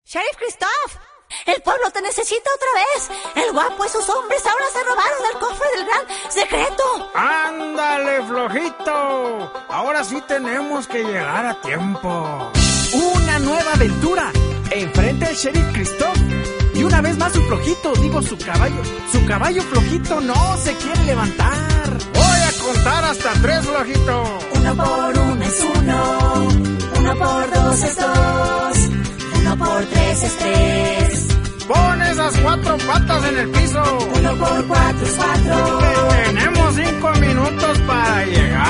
Sheriff Christoph, el pueblo te necesita otra vez. El guapo y sus hombres ahora se robaron el cofre del gran secreto. ¡Ándale, flojito! Ahora sí tenemos que llegar a tiempo. Una nueva aventura. Enfrente el Sheriff Christoph. Y una vez más su flojito, digo su caballo. Su caballo flojito no se quiere levantar. Voy a contar hasta 3, flojito. 1 por 1 es 1. 1 por 2 es 2. 1 por 3 es 3. Pon esas 4 patas en el piso. 1 por 4 es 4. Tenemos 5 minutos para llegar.